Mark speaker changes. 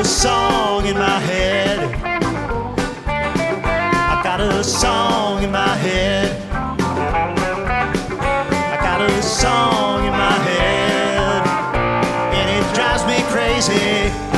Speaker 1: a song in my head. I got a song in my head. I got a song in my head, and it drives me crazy.